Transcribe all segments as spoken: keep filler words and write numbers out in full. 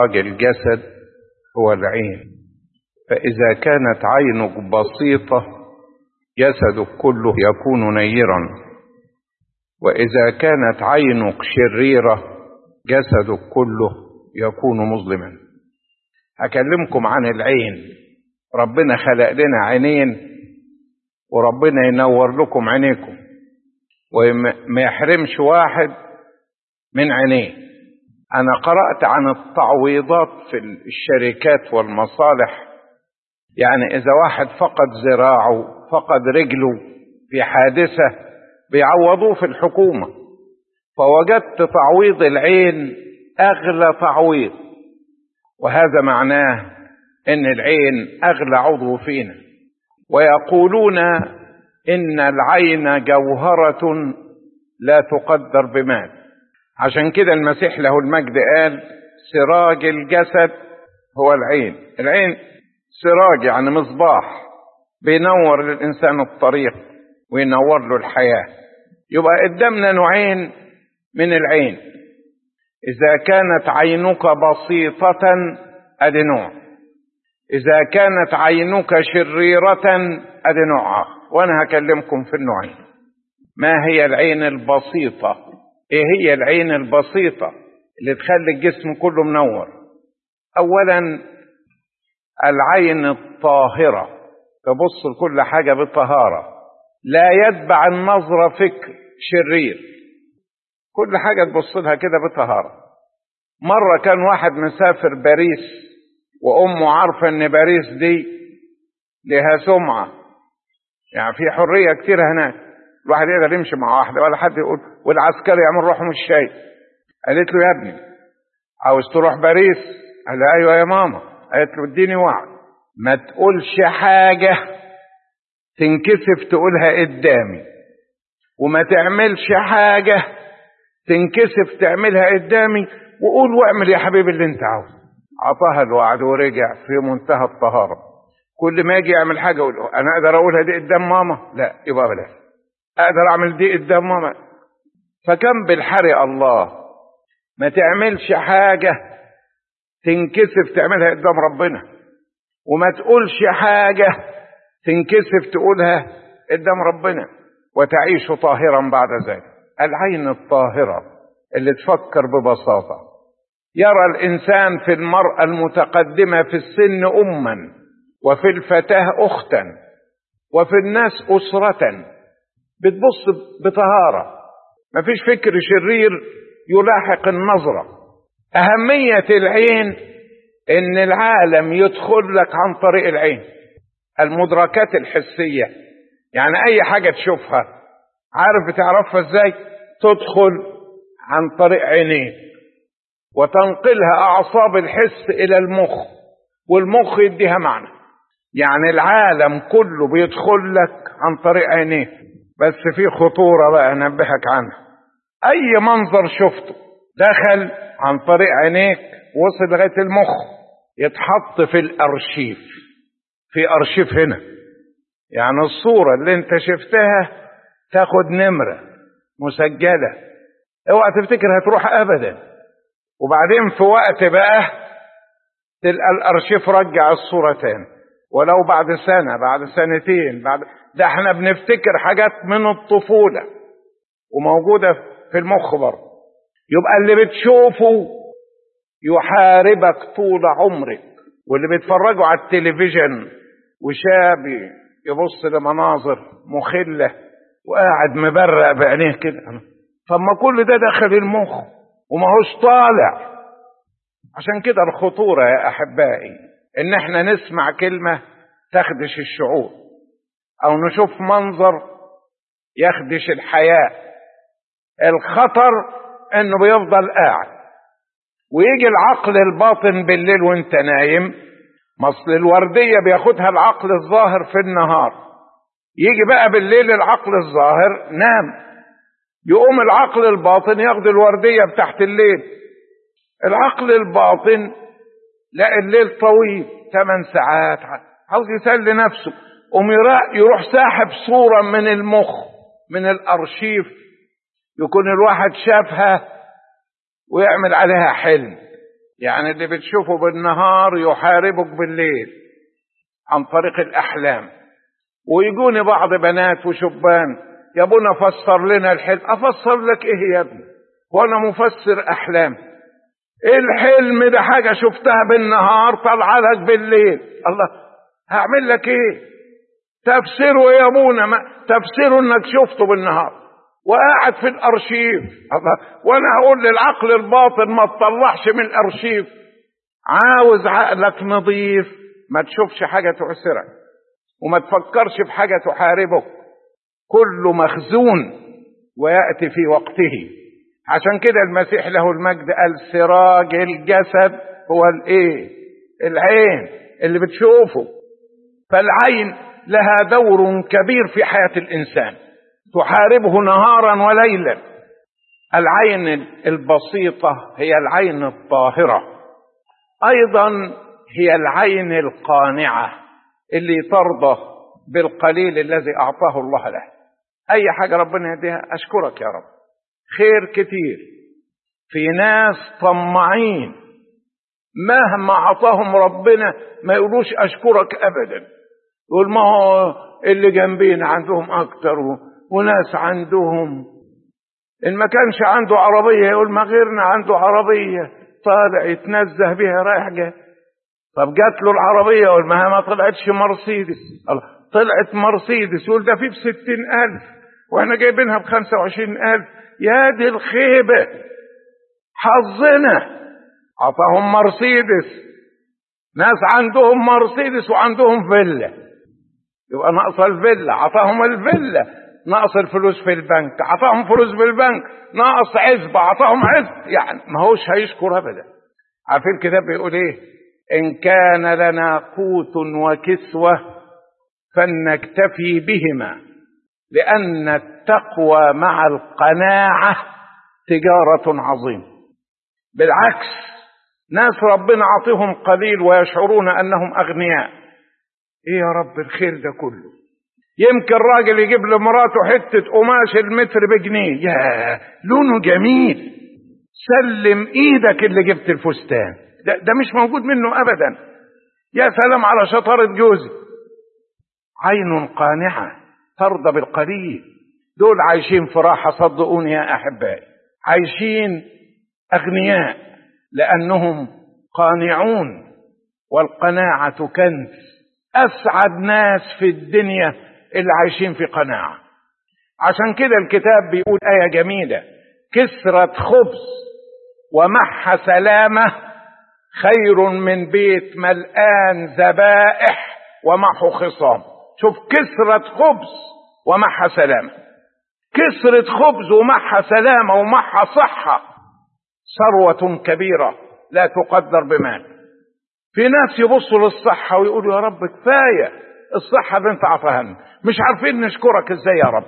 سراج الجسد هو العين. فإذا كانت عينك بسيطة جسدك كله يكون نيرا، وإذا كانت عينك شريرة جسدك كله يكون مظلما. هكلمكم عن العين. ربنا خلق لنا عينين، وربنا ينور لكم عينيكم وما يحرمش واحد من عينيه. أنا قرأت عن التعويضات في الشركات والمصالح، يعني إذا واحد فقد ذراعه فقد رجله في حادثة بيعوضوه في الحكومة، فوجدت تعويض العين أغلى تعويض، وهذا معناه إن العين أغلى عضو فينا. ويقولون إن العين جوهرة لا تقدر بمال. عشان كده المسيح له المجد قال سراج الجسد هو العين. العين سراج يعني مصباح بينور للإنسان الطريق وينور له الحياة. يبقى قدامنا نوعين من العين. إذا كانت عينك بسيطة أدي نوع، إذا كانت عينك شريرة أدي نوع آخر. وأنا هكلمكم في النوعين. ما هي العين البسيطة؟ إيه هي العين البسيطة اللي تخلي الجسم كله منور؟ أولا العين الطاهرة، تبص لكل حاجة بطهارة، لا يتبع النظرة فكر شرير، كل حاجة تبص لها كده بطهارة. مرة كان واحد مسافر باريس وأمه عارفة إن باريس دي لها سمعة، يعني في حرية كتير هناك، الواحد يقدر يمشي مع واحدة ولا حد يقول، والعسكري يعمل روحه مش شايف. قالت له يا ابني عاوز تروح باريس؟ قال لها ايوه يا ماما. قالت له اديني وعد، ما تقولش حاجة تنكسف تقولها قدامي، وما تعملش حاجة تنكسف تعملها قدامي، وقول واعمل يا حبيبي اللي انت عاوزه. عطاها الوعد ورجع في منتهى الطهارة. كل ما يجي يعمل حاجة يقول انا اقدر اقولها دي قدام ماما؟ لا، يبقى بلاش. اقدر اعمل دي قدام ماما؟ فكم بالحري الله، ما تعملش حاجة تنكسف تعملها قدام ربنا، وما تقولش حاجة تنكسف تقولها قدام ربنا، وتعيش طاهرا بعد ذلك. العين الطاهرة اللي تفكر ببساطة. يرى الإنسان في المرأة المتقدمة في السن أما، وفي الفتاة أختا، وفي الناس أسرة، بتبص بطهارة، مفيش فكر شرير يلاحق النظرة. أهمية العين إن العالم يدخل لك عن طريق العين. المدركات الحسية، يعني أي حاجة تشوفها عارف بتعرفها إزاي؟ تدخل عن طريق عينيك، وتنقلها أعصاب الحس إلى المخ، والمخ يديها معنى. يعني العالم كله بيدخل لك عن طريق عينيك. بس في خطورة بقى أنبهك عنها. أي منظر شفته دخل عن طريق عينيك وصل لغاية المخ، يتحط في الأرشيف. في أرشيف هنا، يعني الصورة اللي انت شفتها تاخد نمرة مسجلة، اوعى تفتكر هتروح أبدا. وبعدين في وقت بقى تلقى الأرشيف رجع الصورة تاني، ولو بعد سنة بعد سنتين بعد ده احنا بنفتكر حاجات من الطفولة وموجودة في المخ برضه. يبقى اللي بتشوفه يحاربك طول عمرك. واللي بيتفرجوا على التلفزيون وشاب يبص لمناظر مخلة وقاعد مبرق بعينيه كده، فما كل ده دخل المخ وماهوش طالع. عشان كده الخطورة يا أحبائي إن احنا نسمع كلمة تخدش الشعور، أو نشوف منظر يخدش الحياة. الخطر إنه بيفضل قاعد، ويجي العقل الباطن بالليل وانت نايم. مصل الوردية بياخدها العقل الظاهر في النهار، يجي بقى بالليل العقل الظاهر نام، يقوم العقل الباطن ياخد الوردية بتاعت الليل. العقل الباطن لا، الليل طويل ثمان ساعات، عاوز يسلي نفسه، قوم يروح ساحب صورة من المخ من الأرشيف، يكون الواحد شافها ويعمل عليها حلم. يعني اللي بتشوفه بالنهار يحاربك بالليل عن طريق الأحلام. ويجوني بعض بنات وشبان، يا ابونا فسر لنا الحلم. أفسر لك إيه يا ابني؟ وأنا مفسر أحلام؟ الحلم ده حاجة شفتها بالنهار طلع لك بالليل. الله، هعمل لك إيه؟ تفسيره يا ابونا، ما تفسيره إنك شفته بالنهار وقاعد في الأرشيف. الله، وأنا هقول للعقل الباطن ما تطلعش من الأرشيف. عاوز عقلك نظيف، ما تشوفش حاجة تعسرك وما تفكرش في حاجة تحاربك. كله مخزون ويأتي في وقته. عشان كده المسيح له المجد قال سراج الجسد هو الايه؟ العين اللي بتشوفه. فالعين لها دور كبير في حياة الإنسان، تحاربه نهارا وليلا. العين البسيطة هي العين الطاهرة، أيضا هي العين القانعة اللي ترضى بالقليل الذي أعطاه الله له. أي حاجة ربنا يديها أشكرك يا رب، خير كتير. في ناس طماعين مهما أعطاهم ربنا ما يقولوش أشكرك أبدا. يقول ما هو اللي جنبينا عندهم أكتر وناس عندهم. إن ما كانش عنده عربية يقول ما غيرنا عنده عربية، طالع يتنزه بها رايح جاي. طب جات له العربية يقول ما ما طلعتش مرسيدس. الله، طلعت مرسيدس يقول ده في بستين ألف وإحنا جايبينها بخمسة وعشرين ألف. يا دي الخيبة، حظنا عطاهم مرسيدس. ناس عندهم مرسيدس وعندهم فيلا، يبقى ناقص الفيلا عطاهم الفيلا، ناقص الفلوس في البنك عطاهم فلوس في البنك، ناقص عزبة عطاهم عزبة. يعني ما هوش هيشكر أبدا. عارفين الكتاب بيقول إيه؟ إن كان لنا قوت وكسوة فلنكتفي بهما، لأن التقوى مع القناعة تجارة عظيمة. بالعكس، ناس ربنا عطيهم قليل ويشعرون أنهم أغنياء. إيه يا رب الخير ده كله؟ يمكن راجل يجيب لمراته حتة قماش المتر بجنيه، يا لونه جميل، سلم إيدك اللي جبت الفستان ده, ده مش موجود منه أبدا. يا سلام على شطارة جوزي. عين قانعة ترضى بالقليل. دول عايشين في راحة، صدقوني يا أحبائي، عايشين أغنياء لأنهم قانعون، والقناعة كنز. أسعد ناس في الدنيا اللي عايشين في قناعة. عشان كده الكتاب بيقول آية جميلة: كسرة خبز ومح سلامة خير من بيت ملآن ذبائح ومح خصام. شوف، كسرة خبز ومح سلامة. كسرة خبز ومح سلامة ومح صحة ثروة كبيرة لا تقدر بمال. في ناس يبصوا للصحة ويقولوا يا رب كفاية الصحة اللي انت عطاها لنا، مش عارفين نشكرك ازاي يا رب.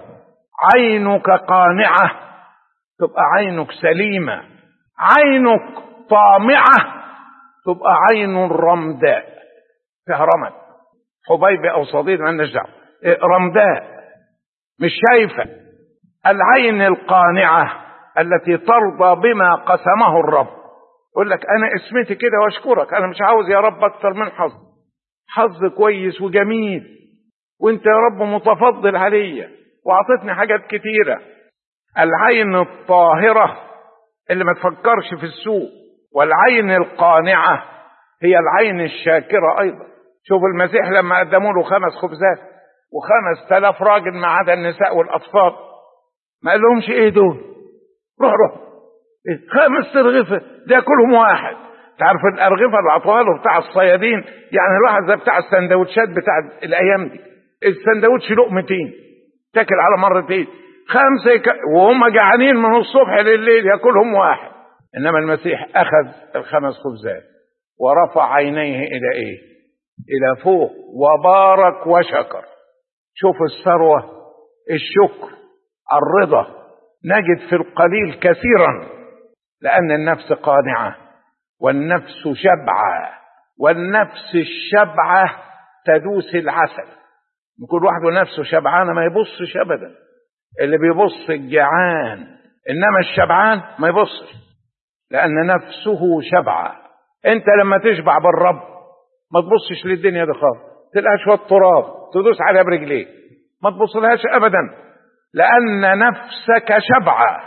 عينك قانعة تبقى عينك سليمة، عينك طامعة تبقى عين رمداء، فيها رمد، حبيبي او صديق ما لناش دعوه، رمداء مش شايفة. العين القانعة التي ترضى بما قسمه الرب. يقول لك انا اسمتي كده واشكرك، انا مش عاوز يا رب اكتر من حظ، حظ كويس وجميل، وانت يا رب متفضل عليا واعطتني حاجات كتيرة. العين الطاهرة اللي ما تفكرش في السوء، والعين القانعة هي العين الشاكرة ايضا. شوف المسيح لما قدموا له خمس خبزات وخمس تلاف راجل ما عدا النساء والاطفال، ما قال لهمش ايه دول؟ روح روح إيه؟ خمس ترغفة ده كلهم واحد. تعرف الارغفة الاطوال بتاع الصيادين، يعني الواحد زي بتاع السندوتشات بتاع الايام دي، السندوتش لقمتين تاكل على مرتين، خمسة يك... وهم جعانين من الصبح لليل ياكلهم واحد. انما المسيح اخذ الخمس خبزات ورفع عينيه الى ايه؟ الى فوق، وبارك وشكر. شوف الثروة، الشكر، الرضا. نجد في القليل كثيرا، لأن النفس قانعة والنفس شبعة، والنفس الشبعة تدوس العسل. كل واحد نفسه شبعانة ما يبصش أبدا. اللي بيبص الجعان، إنما الشبعان ما يبصش، لأن نفسه شبعة. انت لما تشبع بالرب ما تبصش للدنيا دي خالص، تلقاها شويه تراب تدوس عليها برجليك، ما تبصلهاش ابدا، لان نفسك شبعه.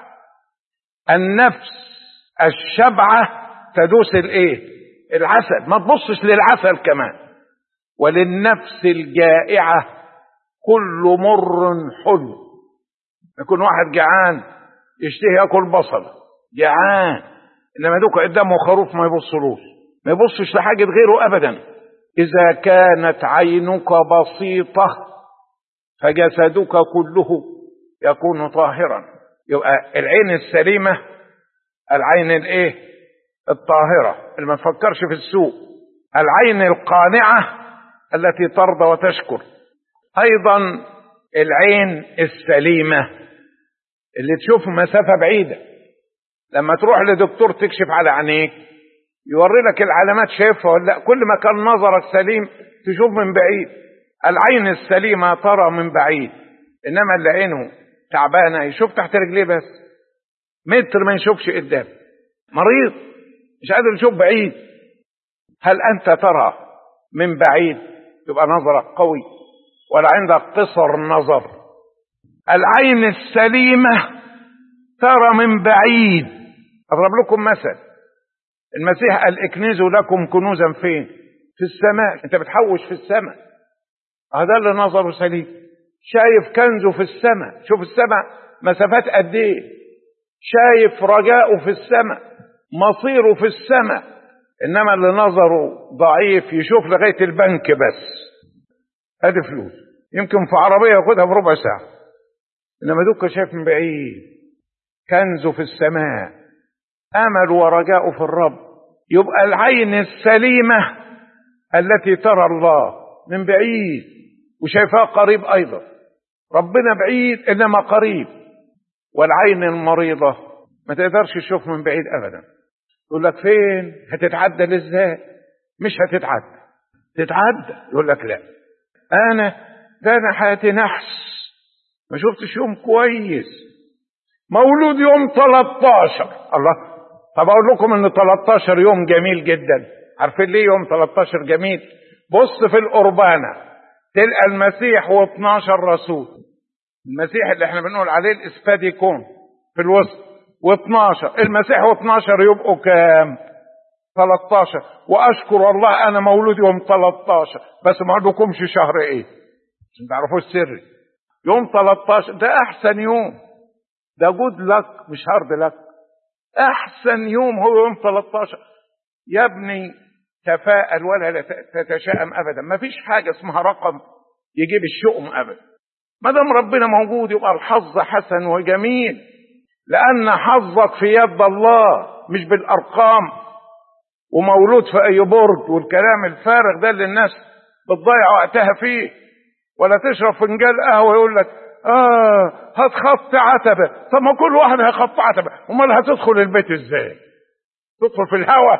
النفس الشبعه تدوس الايه؟ العسل. ما تبصش للعسل كمان. وللنفس الجائعه كل مر حلو. يكون واحد جعان يشتهي ياكل بصله، جعان، انما دوك قدامه خروف ما يبصلوش، ما يبصش لحاجه غيره ابدا. اذا كانت عينك بسيطه فجسدك كله يكون طاهرا. يبقى العين السليمه العين الايه؟ الطاهره اللي ما تفكرش في السوء. العين القانعه التي ترضى وتشكر. ايضا العين السليمه اللي تشوف مسافه بعيده. لما تروح لدكتور تكشف على عينيك يوري لك العلامات، شايفها ولا لا. كل ما كان نظرك سليم تشوف من بعيد. العين السليمه ترى من بعيد، انما اللي عينه تعبانه يشوف تحت رجليه بس، متر ما يشوفش قدام، مريض مش قادر يشوف بعيد. هل انت ترى من بعيد؟ يبقى نظرك قوي ولا عندك قصر نظر. العين السليمه ترى من بعيد. اضرب لكم مثل. المسيح قال اكنزوا لكم كنوزا فين؟ في السماء. انت بتحوش في السماء، هذا اللي نظره سليم، شايف كنزه في السماء. شوف السماء مسافات قد ايه، شايف رجاؤه في السماء، مصيره في السماء. انما اللي نظره ضعيف يشوف لغايه البنك بس، ادي فلوس يمكن في عربيه ياخدها بربع ساعه، انما دوك شايف من بعيد، كنزه في السماء، امل ورجاؤه في الرب. يبقى العين السليمه التي ترى الله من بعيد وشايفاه قريب ايضا. ربنا بعيد انما قريب. والعين المريضه ما تقدرش تشوف من بعيد ابدا. يقول لك فين؟ هتتعدل ازاي؟ مش هتتعدل. تتعدى يقول لك لا، انا ده انا حياتي نحس، ما شفتش يوم كويس، مولود يوم تلتاشر. الله، طب اقول لكم ان تلتاشر يوم جميل جدا. عارفين ليه يوم تلتاشر جميل؟ بص في القربانه تلقى المسيح واثناشر رسول. المسيح اللي احنا بنقول عليه الاسفاديكون في الوسط، واثناشر المسيح واثناشر يبقوا كام؟ تلتاشر. واشكر الله انا مولود يوم تلتاشر، بس ما عندكمش شهر ايه عشان تعرفوا السر. يوم تلتاشر ده احسن يوم، ده جود لك مش هارد لك. احسن يوم هو يوم تلتاشر. يا ابني تفاءل ولا تتشائم ابدا. ما فيش حاجه اسمها رقم يجيب الشؤم ابدا. ما دام ربنا موجود يبقى الحظ حسن وجميل، لان حظك في يد الله مش بالارقام ومولود في اي برج والكلام الفارغ ده اللي الناس بتضيع وقتها فيه. ولا تشرب فنجان قهوه يقول لك اه هتخط عتبه. طب ما كل واحد هيخط عتبه، امال هتدخل البيت ازاي؟ تدخل في الهوا؟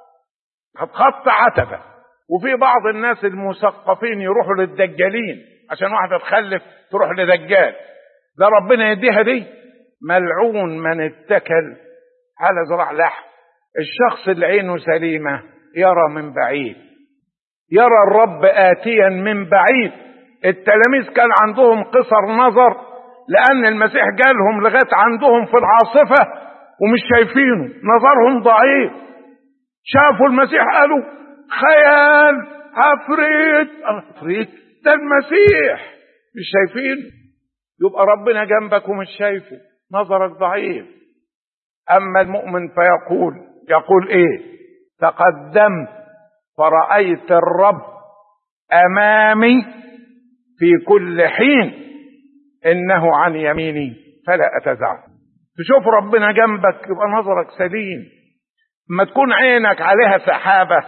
هتخط عتبه. وفي بعض الناس المثقفين يروحوا للدجالين عشان واحده تخلف تروح لدجال. ده ربنا يديها دي. ملعون من اتكل على ذراع لحم. الشخص اللي عينه سليمه يرى من بعيد، يرى الرب آتيا من بعيد. التلاميذ كان عندهم قصر نظر لأن المسيح جالهم لغاية عندهم في العاصفة ومش شايفينه، نظرهم ضعيف. شافوا المسيح قالوا خيال، عفريت. عفريت ده المسيح، مش شايفينه. يبقى ربنا جنبك ومش شايفه، نظرك ضعيف. أما المؤمن فيقول يقول إيه؟ تقدمت فرأيت الرب أمامي في كل حين، إنه عن يميني فلا أتزعم. تشوف ربنا جنبك يبقى نظرك سليم. ما تكون عينك عليها سحابة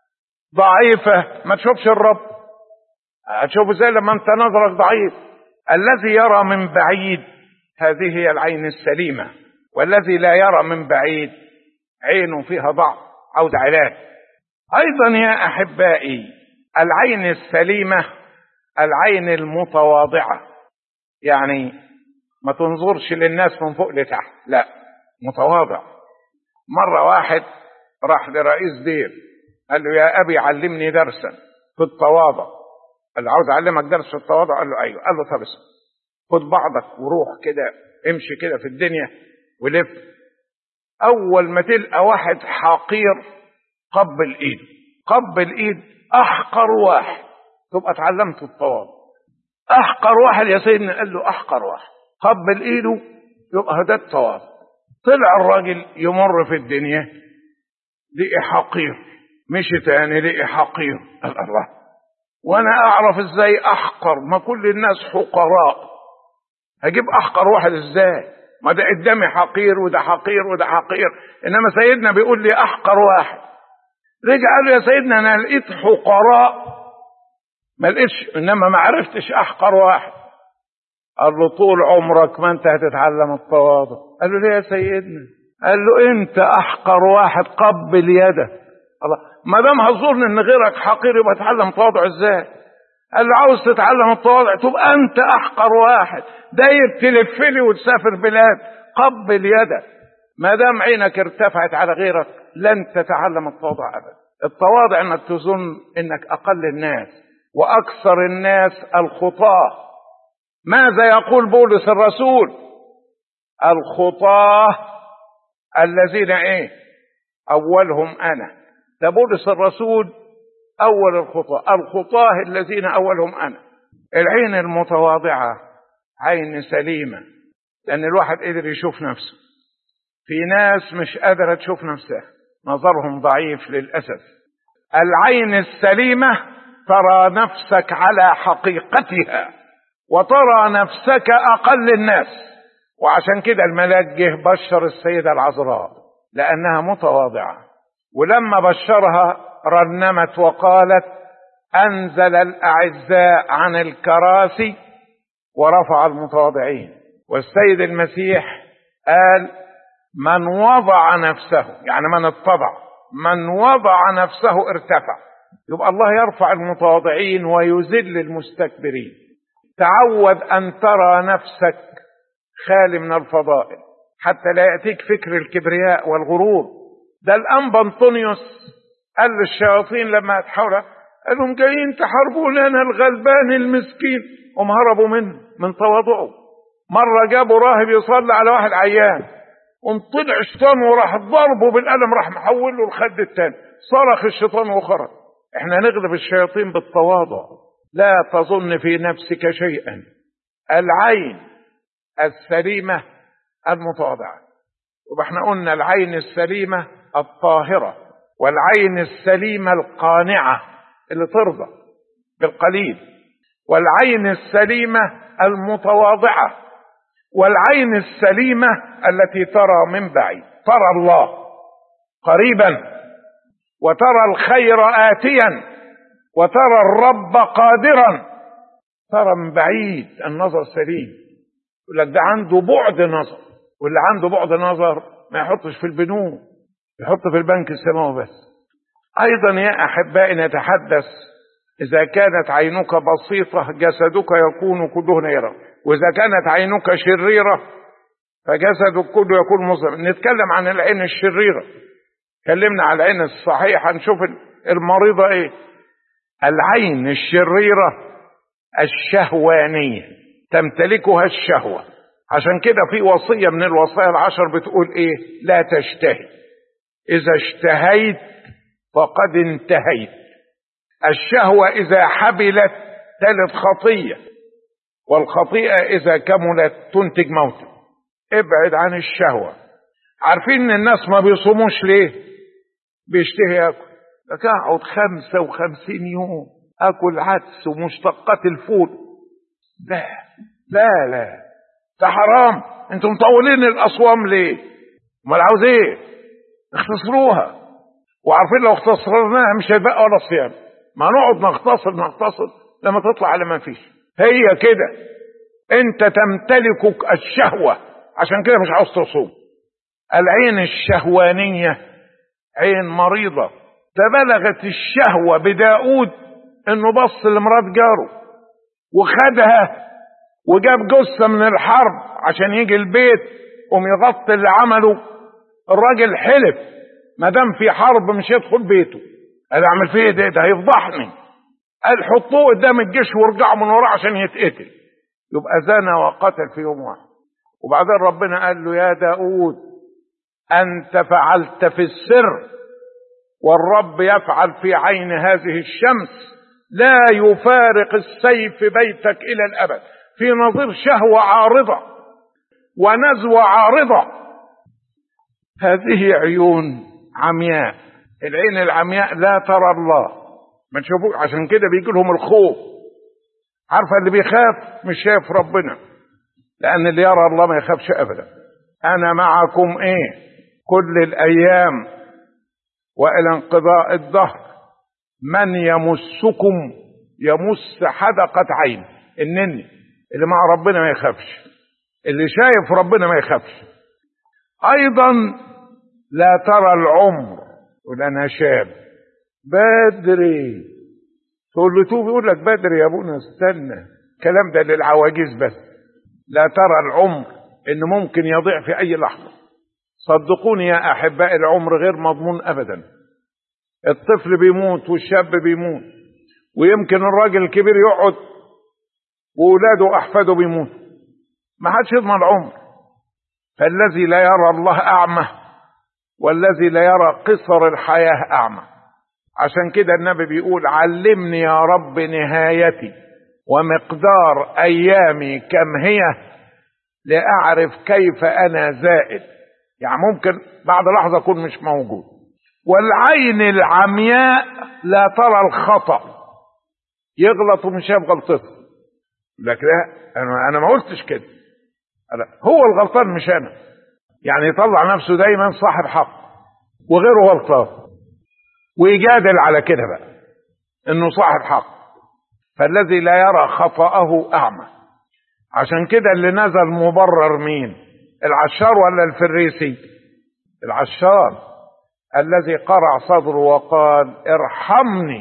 ضعيفة ما تشوفش الرب. هتشوفه ازاي لما انت نظرك ضعيف؟ الذي يرى من بعيد هذه هي العين السليمة، والذي لا يرى من بعيد عينه فيها ضعف عاوز علاج. أيضا يا أحبائي العين السليمة العين المتواضعة، يعني ما تنظرش للناس من فوق لتحت، لا، متواضع. مرة واحد راح لرئيس دير قال له يا أبي علمني درسا في التواضع. قال له عاوز أعلمك درس في التواضع؟ قال له أيوه. قال له طب اسمع، خد بعضك وروح كده، امشي كده في الدنيا ولف. أول ما تلقى واحد حقير قبل إيده، قبل إيد أحقر واحد، تبقى اتعلمت التواضع. أحقر واحد يا سيدنا، قال له أحقر واحد قبل إيده، يبقى ده التواضع. طلع الراجل يمر في الدنيا لقي حقير، مشي تاني لقي حقير. قال الله، وانا اعرف ازاي احقر؟ ما كل الناس حقراء، هجيب احقر واحد ازاي؟ ما ده قدامي حقير وده حقير وده حقير، انما سيدنا بيقول لي احقر واحد. رجع قال له يا سيدنا انا لقيت حقراء ما لقيتش، انما ما عرفتش احقر واحد. قال له طول عمرك ما انت هتتعلم التواضع. قال له ليه يا سيدنا؟ قال له انت احقر واحد قبل يده. الله، ما دام هتظن ان غيرك حقير يبقى تتعلم تواضع ازاي؟ قال له عاوز تتعلم التواضع تبقى انت احقر واحد، داير تلف لي وتسافر بلاد، قبل يدك. ما دام عينك ارتفعت على غيرك لن تتعلم التواضع ابدا. التواضع انك تظن انك اقل الناس واكثر الناس الخطاه. ماذا يقول بولس الرسول؟ الخطاه الذين ايه؟ اولهم انا. ده بولس الرسول اول الخطاه، الخطاه الذين اولهم انا. العين المتواضعه عين سليمه، لان الواحد قدر يشوف نفسه. في ناس مش قادره تشوف نفسها، نظرهم ضعيف للاسف. العين السليمه ترى نفسك على حقيقتها وترى نفسك اقل الناس. وعشان كده الملاك جه بشر السيده العذراء لانها متواضعه، ولما بشرها رنمت وقالت انزل الاعزاء عن الكراسي ورفع المتواضعين. والسيد المسيح قال من وضع نفسه، يعني من اتضع، من وضع نفسه ارتفع. يبقى الله يرفع المتواضعين ويذل المستكبرين. تعود ان ترى نفسك خالي من الفضائل حتى لا يأتيك فكر الكبرياء والغرور. ده الأنبا أنطونيوس قال للشياطين لما تحاول، قال لهم جايين تحاربون أنا الغلبان المسكين، هم هربوا منه من تواضعه. مرة جابوا راهب يصلي على واحد عيان، قام طلع الشيطان وراح ضربه بالقلم، راح محول له الخد التاني، صرخ الشيطان وخرج. احنا نغلب الشياطين بالتواضع. لا تظن في نفسك شيئا. العين السليمة المتواضعة. وإحنا قلنا العين السليمة الطاهرة، والعين السليمة القانعة اللي ترضى بالقليل، والعين السليمة المتواضعة، والعين السليمة التي ترى من بعيد، ترى الله قريبا وترى الخير آتيا وترى الرب قادرا. ترى من بعيد، النظر سليم. يقول لك ده عنده بعد نظر، واللي عنده بعد نظر ما يحطش في البنوك، يحط في البنك السماوي بس. ايضا يا احبائي نتحدث، اذا كانت عينك بسيطة جسدك يكون كله نيرا، واذا كانت عينك شريرة فجسدك كله يكون مظلم. نتكلم عن العين الشريرة، اتكلمنا على العين الصحيحة، نشوف المريضة ايه. العين الشريرة الشهوانية تمتلكها الشهوة. عشان كده في وصية من الوصايا العشر بتقول ايه؟ لا تشتهي، اذا اشتهيت فقد انتهيت. الشهوة اذا حبلت تلد خطية، والخطيئة اذا كملت تنتج موتا. ابعد عن الشهوة. عارفين ان الناس ما بيصوموش ليه؟ بيشتهي ياكل. لك اقعد خمسة وخمسين يوم اكل عدس ومشتقات الفول. لا لا لا، ده حرام. انتم مطولين الاصوام ليه؟ امال عاوز ايه؟ اختصروها. وعارفين لو اختصرناها مش هيبقى ولا صيام. ما نقعد نختصر نختصر لما تطلع على ما فيش. هي كده، انت تمتلكك الشهوة، عشان كده مش عاوز تصوم. العين الشهوانية عين مريضة. تبلغت الشهوة بداود انه بص لمرات جاره وخدها وجاب جثة من الحرب عشان يجي البيت قوم يغطي اللي عمله. الراجل حلف ما دام في حرب مش يدخل بيته. قال اعمل فيه ده ده هيفضحني. قال حطوه قدام الجيش وارجعوا من وراه عشان يتقتل. يبقى زنى وقتل في يوم واحد. وبعدين ربنا قال له يا داود انت فعلت في السر، والرب يفعل في عين هذه الشمس، لا يفارق السيف بيتك الى الابد. في نظير شهوة عارضة ونزوة عارضة. هذه عيون عمياء. العين العمياء لا ترى الله، ما تشوفوش، عشان كده بيجي لهم الخوف. عارفه اللي بيخاف مش شايف ربنا، لان اللي يرى الله ما يخافش ابدا. انا معكم ايه كل الايام والى انقضاء الدهر. من يمسكم يمس حدقة عين. النني اللي مع ربنا ما يخافش، اللي شايف ربنا ما يخافش. ايضا لا ترى العمر، يقول انا شاب بدري، تقول له توب يقول لك بدري يا ابونا استنى، الكلام ده للعواجيز بس. لا ترى العمر، ان ممكن يضيع في اي لحظة. صدقوني يا احباء العمر غير مضمون ابدا. الطفل بيموت والشاب بيموت، ويمكن الراجل الكبير يقعد وولاده واحفاده بيموت، ما حدش يضمن العمر. فالذي لا يرى الله اعمى، والذي لا يرى قصر الحياة اعمى. عشان كده النبي بيقول علمني يا رب نهايتي ومقدار ايامي كم هي لاعرف كيف انا زائد. يعني ممكن بعد لحظة اكون مش موجود. والعين العمياء لا ترى الخطأ، يغلط ومش شايف غلطته. لكن انا انا ما قلتش كده، هو الغلطان مش انا. يعني يطلع نفسه دايما صاحب حق وغيره غلطان، ويجادل على كده بقى انه صاحب حق. فالذي لا يرى خطأه اعمى. عشان كده اللي نزل مبرر مين؟ العشار ولا الفريسي؟ العشار الذي قرع صدره وقال ارحمني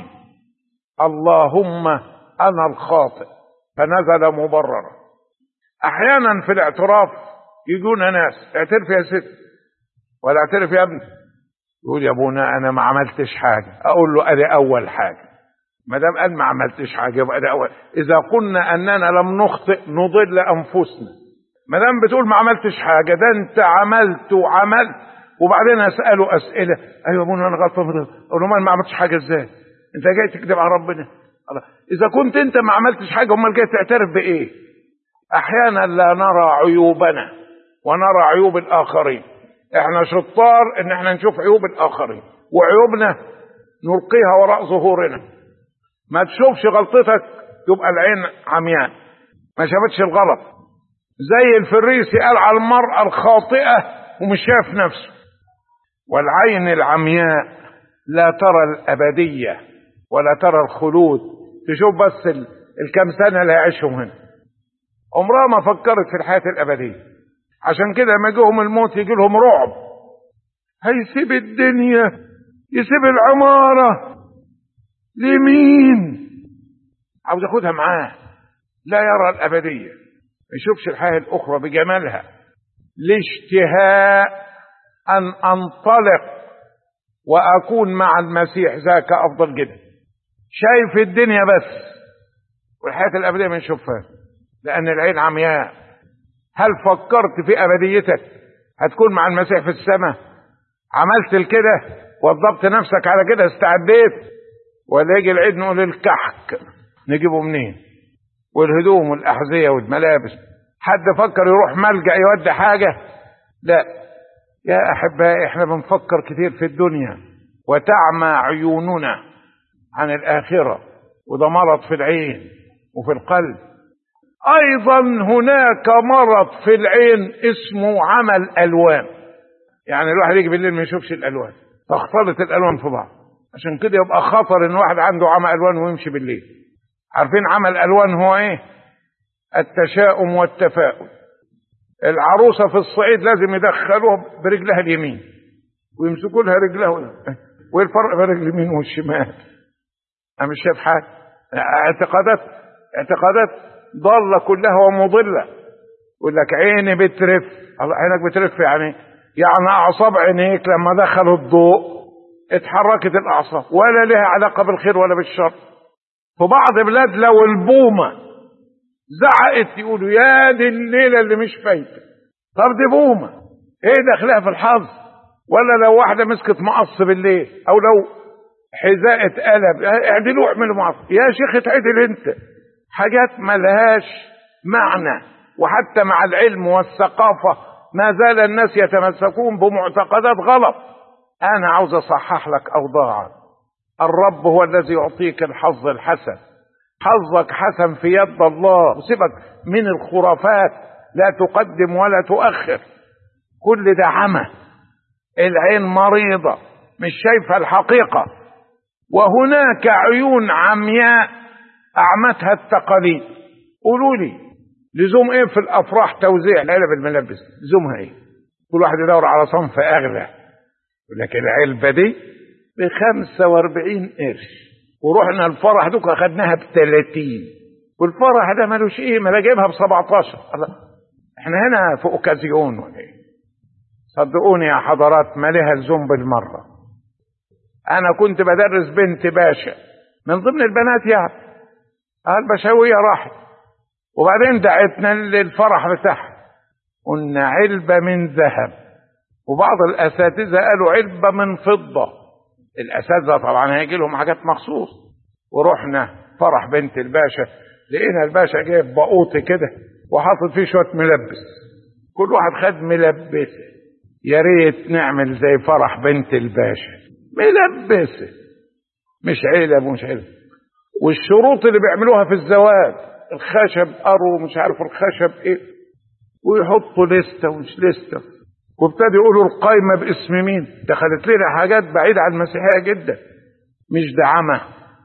اللهم انا الخاطئ، فنزل مبررا. احيانا في الاعتراف يجونا ناس اعترف يا ست ولا اعترف يا ابني، يقول يا ابونا انا ما عملتش حاجه. اقول له ادي اول حاجه، ما دام قال ما عملتش حاجه يبقى ادي اول. اذا قلنا اننا لم نخطئ نضل انفسنا. ما دام بتقول ما عملتش حاجه، ده انت عملت وعملت. وبعدين اساله اسئله، ايوه يا ابونا انا غلطان. اقول له ما عملتش حاجه ازاي؟ انت جاي تكذب على ربنا. الله. اذا كنت انت ما عملتش حاجه امال جاي تعترف بايه؟ احيانا لا نرى عيوبنا ونرى عيوب الاخرين. احنا شطار ان احنا نشوف عيوب الاخرين، وعيوبنا نلقيها وراء ظهورنا. ما تشوفش غلطتك يبقى العين عمياء، ما شافتش الغلط. زي الفريسي قال على المرأة الخاطئة ومش شاف نفسه. والعين العمياء لا ترى الأبدية ولا ترى الخلود. تشوف بس الكام سنة اللي هيعيشهم هنا، عمرها ما فكرت في الحياة الأبدية. عشان كده لما يجيهم الموت يجي لهم رعب، هيسيب الدنيا يسيب العمارة لمين؟ عاوز ياخدها معاه. لا يرى الأبدية، ما يشوفش الحياة الأخرى بجمالها. الاشتهاء أن أنطلق وأكون مع المسيح ذاك أفضل جدا. شايف الدنيا بس والحياة الأبدية ما نشوفها، لأن العين عمياء. هل فكرت في أبديتك هتكون مع المسيح في السماء؟ عملت الكده وضبط نفسك على كده، استعديت؟ ولا يجي العيد نقول الكحك نجيبه منين، والهدوم والأحذية والملابس؟ حد فكر يروح ملجأ يودي حاجة؟ لا يا أحبائي، احنا بنفكر كتير في الدنيا وتعمى عيوننا عن الآخرة، وده مرض في العين وفي القلب. أيضا هناك مرض في العين اسمه عمى الألوان. يعني الواحد يجي بالليل ما يشوفش الألوان، تختلط الألوان في بعض. عشان كده يبقى خطر ان واحد عنده عمى ألوان ويمشي بالليل. عارفين عمى الألوان هو ايه؟ التشاؤم والتفاؤل. العروسة في الصعيد لازم يدخلوها برجلها اليمين ويمسكوا لها رجلها، وايه الفرق بين اليمين والشمال؟ انا مش شايف حاجه. اعتقادات اعتقادات ضاله كلها ومضله. يقول لك عيني بترف. الله، عينك بترف يعني يعني أعصاب عينيك لما دخلوا الضوء اتحركت الأعصاب، ولا لها علاقة بالخير ولا بالشر. في بعض بلاد لو البومة زعقت يقولوا يا دي الليلة اللي مش فايتة. طب دي بومة ايه دخلها في الحظ؟ ولا لو واحدة مسكت مقص بالليل، او لو حذاء اتقلب اعدلوا اعملوا مقص، يا شيخ اتعدل انت. حاجات ملهاش معنى. وحتى مع العلم والثقافة ما زال الناس يتمسكون بمعتقدات غلط. انا عاوز اصحح لك اوضاعك. الرب هو الذي يعطيك الحظ الحسن. حظك حسن في يد الله، وسيبك من الخرافات، لا تقدم ولا تؤخر. كل ده عمى، العين مريضة مش شايفة الحقيقة. وهناك عيون عمياء أعمتها التقاليد. قولوا لي لزوم ايه في الافراح توزيع العلب الملبس؟ لزومها ايه؟ كل واحد يدور على صنف اغلى. لكن العلبة دي بخمسة واربعين قرش، ورحنا الفرح دوك اخدناها بثلاثين، والفرح ده مالوش ايه، ما جايبها بسبعتاشر. احنا هنا في اوكازيون ولا ايه؟ صدقوني يا حضرات ما لها لزوم بالمرة. انا كنت بدرس بنت باشا من ضمن البنات يعني، البشوية راحت وبعدين دعتنا للفرح بتاعها، قلنا علبة من ذهب، وبعض الاساتذة قالوا علبة من فضة. الاساتذة طبعا هيجي لهم حاجات مخصوص. ورحنا فرح بنت الباشا، لقينا الباشا جايب باقوط كده وحاطط فيه شوية ملبس، كل واحد خد ملبس. يا ريت نعمل زي فرح بنت الباشا، ملبسه مش علب ومش علب. والشروط اللي بيعملوها في الزواج، الخشب قرو مش عارف الخشب ايه، ويحطوا لستة ومش لستة، وابتدوا يقولوا القايمة باسم مين. دخلت لنا حاجات بعيدة عن المسيحية جدا. مش ده عمى،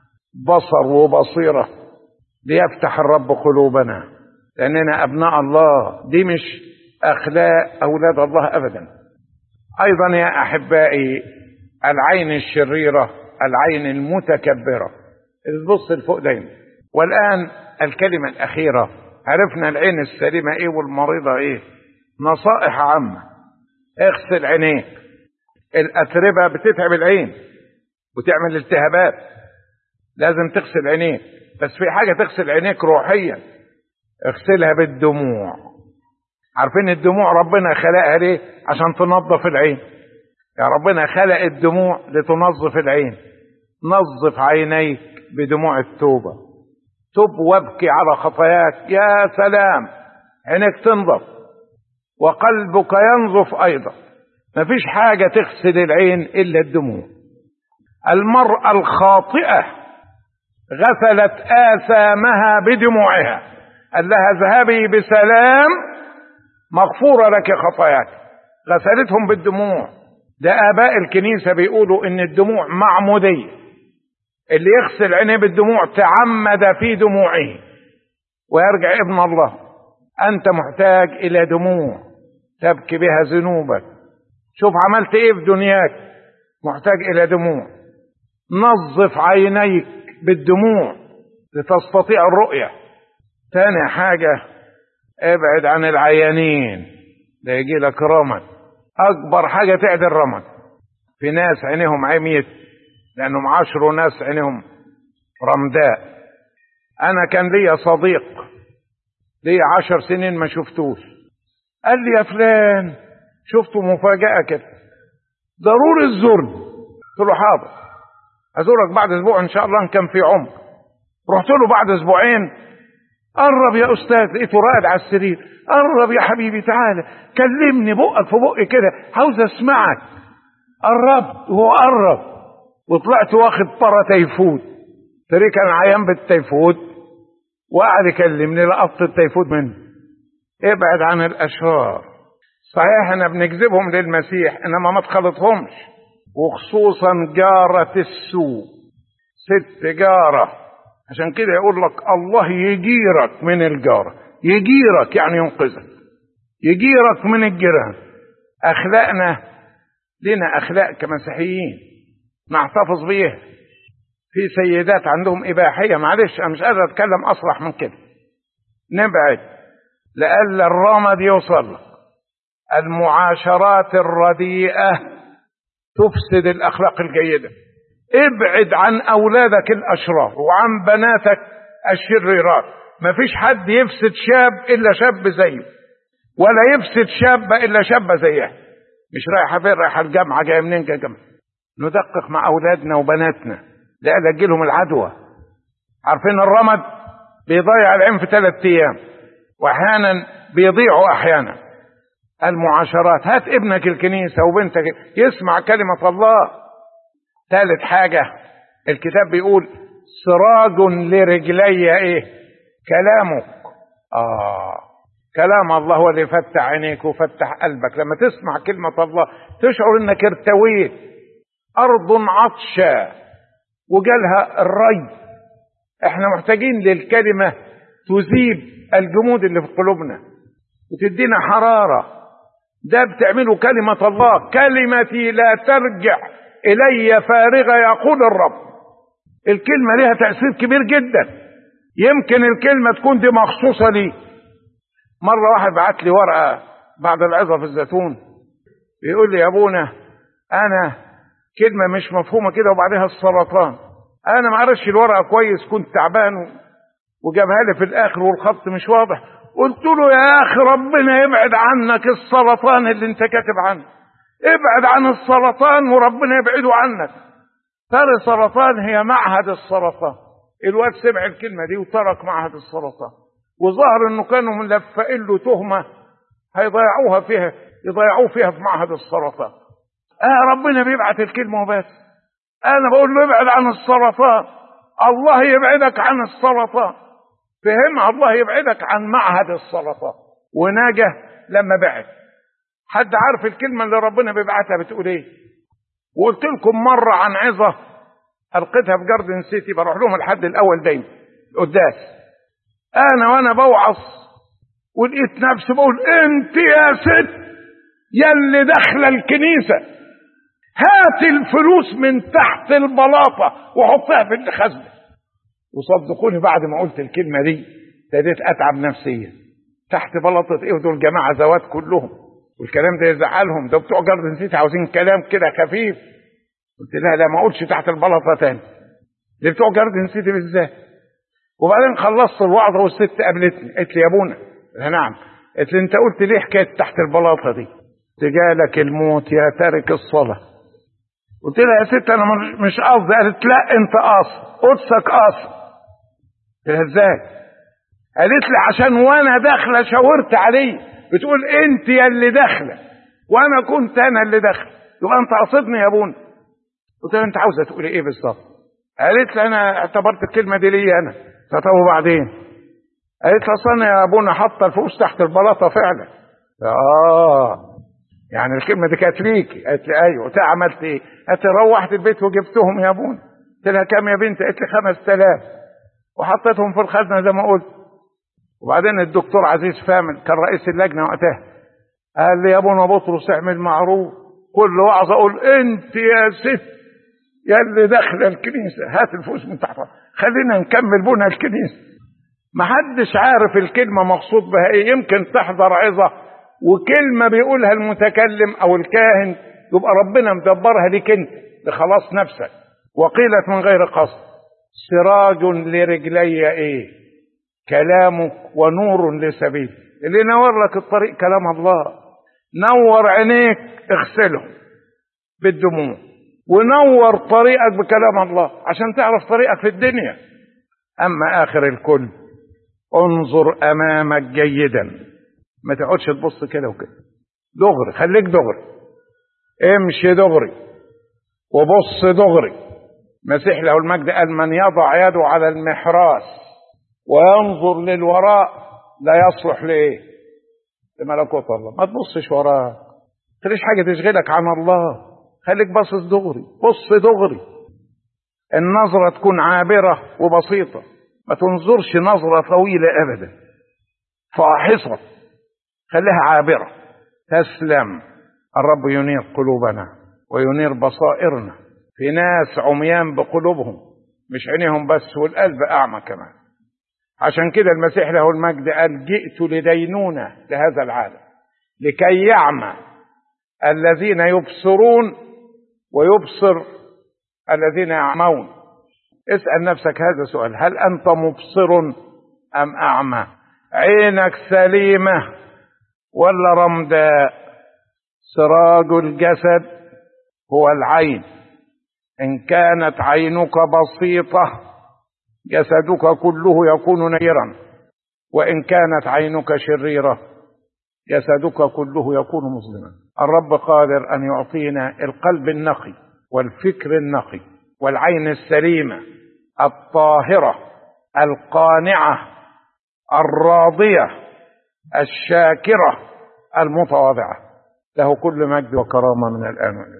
بصر وبصيرة ليفتح الرب قلوبنا لأننا أبناء الله. دي مش أخلاق أولاد الله أبدا. أيضا يا أحبائي، العين الشريرة العين المتكبرة اللي تبص لفوق دايما. والآن الكلمة الأخيرة، عرفنا العين السليمة إيه والمريضة إيه. نصائح عامة: اغسل عينيك. الأتربة بتتعب العين وتعمل التهابات، لازم تغسل عينيك. بس في حاجة تغسل عينيك روحيا، اغسلها بالدموع. عارفين الدموع ربنا خلقها ليه؟ عشان تنظف العين. يا ربنا خلق الدموع لتنظف العين. نظف عينيك بدموع التوبة. تب وابكي على خطاياك، يا سلام، عينيك تنظف وقلبك ينظف أيضا. مفيش حاجة تغسل العين إلا الدموع. المرأة الخاطئة غسلت آثامها بدموعها، قال لها اذهبي بسلام مغفورة لك خطاياك. غسلتهم بالدموع. ده آباء الكنيسة بيقولوا إن الدموع معمودية. اللي يغسل عينيه بالدموع تعمد في دموعه ويرجع ابن الله. أنت محتاج إلى دموع تبكي بها ذنوبك. شوف عملت إيه في دنياك، محتاج إلى دموع. نظف عينيك بالدموع لتستطيع الرؤية. تاني حاجة، ابعد عن العيانين، ده يجي لك رمد. أكبر حاجة تعدي الرمد. في ناس عينيهم عميت لأنهم عاشروا ناس عينيهم رمداء. أنا كان لي صديق لي عشر سنين ما شفتوش، قال لي يا فلان شفته مفاجأة كده، ضروري تزورني. قلت له حاضر، أزورك بعد أسبوع إن شاء الله إن كان في عمر. رحت له بعد أسبوعين، قرب يا أستاذ، لقيته راقد على السرير. قرب يا حبيبي تعالى كلمني، بقك في بقي كده، عاوز أسمعك. قربت وهو قرب، وطلعت واخد طرة تيفود. تري كان عيان بالتيفود وقعد يكلمني، لقطت التيفود منه. ابعد عن الأشرار. صحيح احنا بنجذبهم للمسيح، انما ما تخلطهمش، وخصوصا جارة السوء، ست جارة. عشان كده يقول لك الله يجيرك من الجارة. يجيرك يعني ينقذك، يجيرك من الجيران. أخلاقنا لنا أخلاق كمسيحيين نحتفظ بيها. في سيدات عندهم إباحية، معلش أنا مش قادر أتكلم أصرح من كده. نبعد لألا الرمد يوصل لك. المعاشرات الرديئة تفسد الأخلاق الجيدة. ابعد عن أولادك الأشرار وعن بناتك الشريرات. مفيش حد يفسد شاب إلا شاب زيه، ولا يفسد شاب إلا شاب زيها. مش رايحة فين؟ رايحة الجامعة. جاية منين؟ جاية جامعة. ندقق مع أولادنا وبناتنا لا تجيلهم العدوى. عارفين الرمد بيضيع العين في ثلاث أيام، وأحيانا بيضيعوا أحيانا. المعاشرات، هات ابنك الكنيسة وبنتك يسمع كلمة الله. ثالث حاجة الكتاب بيقول سراج لرجلي ايه؟ كلامك. آه كلام الله هو اللي يفتح عينيك وفتح قلبك. لما تسمع كلمة الله تشعر انك ارتويت. أرض عطشة وجالها الري. احنا محتاجين للكلمة تذيب الجمود اللي في قلوبنا وتدينا حرارة. ده بتعمله كلمة الله. كلمتي لا ترجع إلي فارغة يقول الرب. الكلمة لها تأثير كبير جدا. يمكن الكلمة تكون دي مخصوصة لي. مرة واحد بعت لي ورقة بعد العظة في الزيتون بيقول لي يا ابونا أنا كلمة مش مفهومة كده وبعدها السرطان. أنا ما عرفش الورقة كويس، كنت تعبان وجابها لي في الآخر والخط مش واضح. قلت له يا أخي ربنا يبعد عنك السرطان اللي أنت كاتب عنه. ابعد عن السرطان وربنا يبعده عنك. ترى السرطان هي معهد السرطان. الواد سمع الكلمة دي وترك معهد السرطان، وظهر انه كانوا ملفقين له تهمة هيضيعوها فيها، يضيعوه فيها في معهد السرطان. اه ربنا بيبعت الكلمة وبس. انا بقول له ابعد عن السرطان، الله يبعدك عن السرطان. فهم؟ الله يبعدك عن معهد السرطان. ونجا لما بعد. حد عارف الكلمة اللي ربنا بيبعتها بتقول ايه؟ وقلت لكم مرة عن عظة ألقيتها في جاردن سيتي، بروح لهم الحد الأول دايما القداس. أنا وأنا بوعظ ولقيت نفسي بقول أنت يا ست يا اللي داخلة الكنيسة هات الفلوس من تحت البلاطة وحطها في الخزنة. وصدقوني بعد ما قلت الكلمة دي ابتديت أتعب نفسيا. تحت بلاطة إيه؟ دول جماعة زوات كلهم، والكلام ده يزعلهم. ده بتوع جاردن سيتي عاوزين كلام كده خفيف. قلت لا لا ما اقولش تحت البلاطه تاني، دي بتوع جاردن سيتي بالذات. وبعدين خلصت الوعظه والست قابلتني قالت لي يا ابونا. قلت نعم. قالت لي انت قلت ليه حكايه تحت البلاطه دي؟ قلت جالك الموت يا تارك الصلاه. قلت لها يا ست انا مش قصدي. قالت لا انت قاصد، قدسك قاصد. قلت لها ازاي؟ قالت لي عشان وانا داخله شاورت عليه بتقول انت يا اللي داخله وانا كنت انا اللي داخله، يبقى انت قاصدني يا ابونا. قلت لها انت عاوزه تقولي ايه بالظبط؟ قالت لي انا اعتبرت الكلمه دي لي انا. طب وبعدين؟ قالت لي اصل يا ابونا حاطه الفلوس تحت البلاطه فعلا. اه يعني الكلمه دي كانت ليكي؟ قالت لي ايوه. قلت لها عملت ايه؟ قالت لي روحت البيت وجبتهم يا ابونا. قلت لها كام يا بنتي؟ قالت لي خمس تلاف وحطيتهم في الخزنه زي ما قلت. وبعدين الدكتور عزيز فامل كان رئيس اللجنه وقتها قال لي يا ابونا بطرس اعمل معروف، كل وعظه اقول انت يا ست يا اللي داخله الكنيسه هات الفلوس من تحت، خلينا نكمل بنا الكنيسه. ما حدش عارف الكلمه مقصود بها ايه. يمكن تحضر عظه وكلمه بيقولها المتكلم او الكاهن يبقى ربنا مدبرها ليك انت لخلاص نفسك، وقيلت من غير قصد. سراج لرجلي ايه؟ كلامك ونور لسبيل. اللي نور لك الطريق كلام الله. نور عينيك اغسلهم بالدموع، ونور طريقك بكلام الله عشان تعرف طريقك في الدنيا. اما اخر الكل انظر امامك جيدا، ما تقعدش تبص كده وكده. دغري، خليك دغري، امشي دغري وبص دغري. مسيح له المجد قال من يضع يده على المحراس وينظر للوراء لا يصلح لايه؟ لملكوت الله. ما تبصش وراك، خليش حاجه تشغلك عن الله، خليك باصص دغري، بص دغري. النظره تكون عابره وبسيطه، ما تنظرش نظره طويله ابدا، فاحصه، خليها عابره. تسلم. الرب ينير قلوبنا وينير بصائرنا. في ناس عميان بقلوبهم، مش عينيهم بس، والقلب اعمى كمان. عشان كده المسيح له المجد قال جئت لدينونة لهذا العالم. لكي يعمى الذين يبصرون ويبصر الذين يعمون. اسأل نفسك هذا السؤال: هل أنت مبصر أم أعمى؟ عينك سليمة ولا رمداء؟ سراج الجسد هو العين، إن كانت عينك بسيطة جسدك كله يكون نيرا، وإن كانت عينك شريرة جسدك كله يكون مظلما. الرب قادر أن يعطينا القلب النقي والفكر النقي والعين السليمة الطاهرة القانعة الراضية الشاكرة المتواضعة. له كل مجد وكرامة من الآن والآن.